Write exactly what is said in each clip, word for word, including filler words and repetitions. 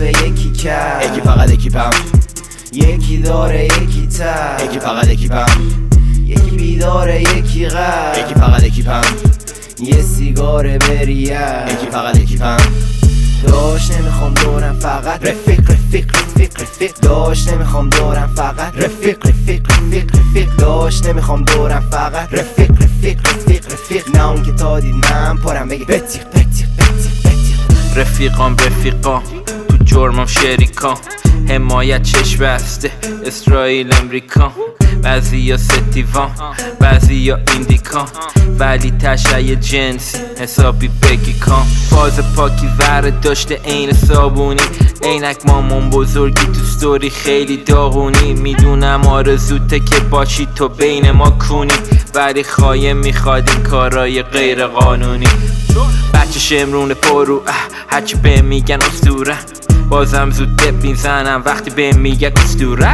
صافه یکی کرد، یکی فقط اکیپم، یکی داره یکی تر، یکی فقط اکیپم، یکی بیداره یکی غر، یکی فقط اکیپم، یه سیگار بریه، یکی فقط اکیپم. داش نمیخوام دورم فقط رفیق رفیق رفیق رفیق، داش نمیخوام دورم فقط رفیق رفیق رفیق رفیق، داش نمیخوام دورم فقط رفیق رفیق رفیق رفیق، نه اون که تا دید من پرم بگه بتیق بتیق بتیق بتیق. رفیقام رفیقام تو جرمم شریکام، حمایت چشم بسته اسرائیل امریکا، بعضی یا ستیوان بعضی یا ایندیکان، ولی تشعه جنسی حسابی بگی کام. فاز پاکی وره داشته این صابونی، عینک مامان بزرگی تو ستوری خیلی داغونی. میدونم آرزوته که باشی تو بین ما کونی، ولی خواهی میخواد این کارای غیر قانونی. بچه شمرون پرو هرچی به میگن اسطوره، بازم زود دپ میزنم وقتی به میگه اسطوره.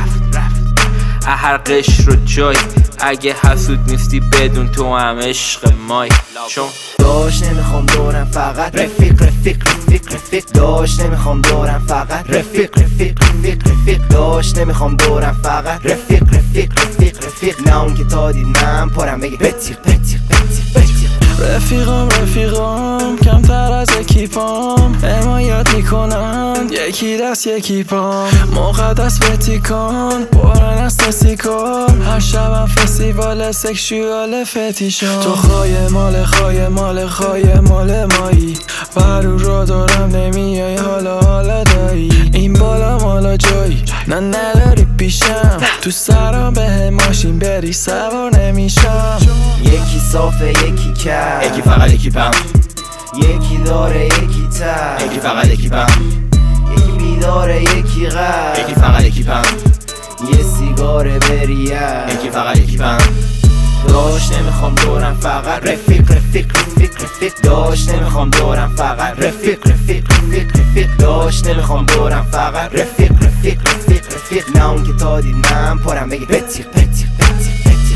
هر قشر رو جای اگه حسود نیستی بدون تو هم عشق مای. چون داش نمیخوام دورم فقط رفیق رفیق رفیق رفیق، داش نمیخوام دورم فقط رفیق رفیق رفیق رفیق، داش نمیخوام دورم فقط رفیق رفیق رفیق رفیق، نه اون که تا دید من پرم بگه بتیق بتیق بتیق بتیق. رفیقام رفیقام کمتر از اکیپام، حمایت میکنن یکی دست یکی پام، مقدس فتیکان برن از تسیکار، هر شبم فستیوال سکشوال فتیشان. تو خواهی مال خواهی مال خواهی مال مایی، برو رو دارم نمیای حالا حالا دایی، این بالا مالا جایی نه نداری پیشم، تو سرم به ماشین بری سوار نمیشم. یکی صافه یکی کرد، یکی فقط اکیپم، یکی داره یکی تر، یکی فقط اکیپم، یکی بیداره یکی غر، یکی فقط اکیپم، یه سیگار بریه، یکی فقط اکیپم. داش نمیخوام دورم فقط رفیق رفیق رفیق رفیق، داش نمیخوام دورم فقط رفیق رفیق رفیق رفیق، داش نمیخوام دورم فقط رفیق رفیق رفیق رفیق، نه اون که تا دید من پرم بگه بتیق بتیق بتیق بتیق.